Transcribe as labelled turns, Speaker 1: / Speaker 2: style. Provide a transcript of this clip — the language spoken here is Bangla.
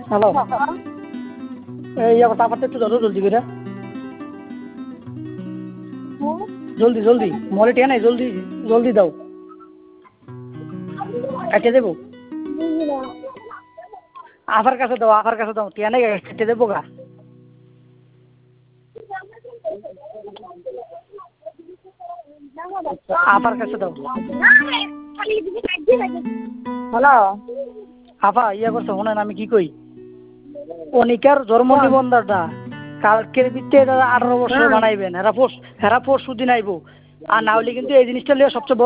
Speaker 1: হ্যালো, এই আবার তারপর একটু ধরো জলদি করে, জলদি জলদি, মলে টিয়া নাই, জলদি জলদি দাও, কেটে দেবো। আফার কাছে দাও, আফার কাছে দাও, টিয়া নাই, কেটে দেবো গা। আফার কাছে দাও।
Speaker 2: হ্যালো,
Speaker 1: আফা ইয়া করছে, শোনেন আমি কি কই, অনিকার জন্ম নিবন্ধনটা কালকের ভিতরে 18 বছর বানাইবেন, হেরা পরশু দিন আইবো, আর না হলে কিন্তু এই জিনিসটা লিয়ে সবচেয়ে